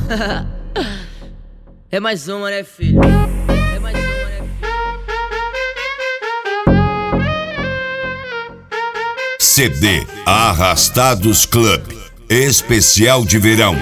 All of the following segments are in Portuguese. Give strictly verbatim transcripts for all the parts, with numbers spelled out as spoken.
É mais uma, né, filho? É mais uma, né, filho? C D Arrastados Club Especial de Verão.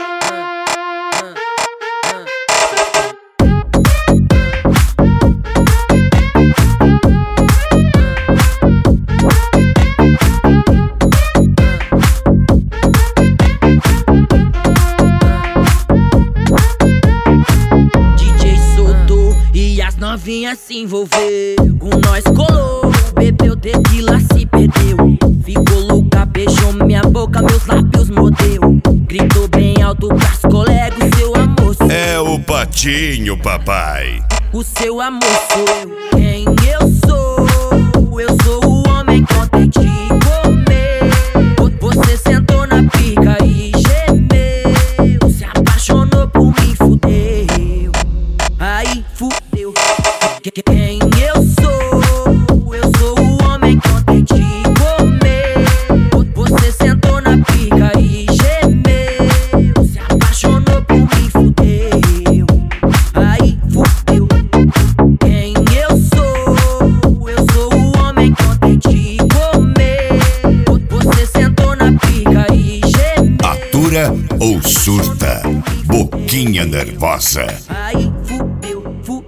Novinha se envolveu, com nós colou, bebeu tequila, se perdeu. Ficou louca, beijou minha boca, meus lábios mordeu. Gritou bem alto pras colegas, o seu amor sou É o Patinho, papai. O seu amor sou eu. Quem eu sou? Eu sou o homem que ontem te comeu. Você sentou na pica e gemeu. Se apaixonou por mim, fudeu. Aí fudeu. Quem eu sou? Eu sou o homem que ontem te comeu. Você sentou na pica e gemeu. Se apaixonou por mim, fudeu. Aí fudeu. Quem eu sou? Eu sou o homem que ontem te comeu. Você sentou na pica e gemeu. Atura ou surta? Boquinha nervosa. Aí fudeu, fudeu.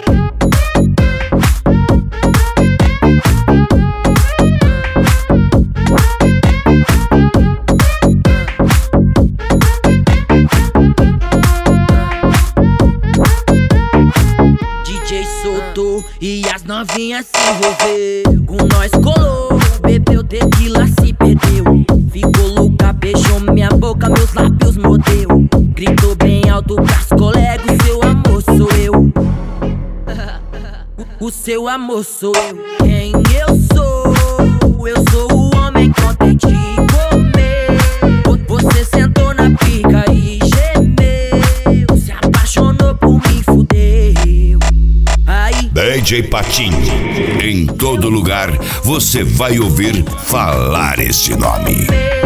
E as novinhas se envolveu, com nós colou, bebeu tequila, se perdeu. Ficou louca, beijou minha boca, meus lábios mordeu. Gritou bem alto pras colegas, o seu amor sou eu. O seu amor sou eu. Quem eu sou? Eu sou o homem que ontem te comeu. Você sentou na pica e gemeu. Se apaixonou por mim, fudeu. Aí D J Patinho. Em todo lugar você vai ouvir falar esse nome.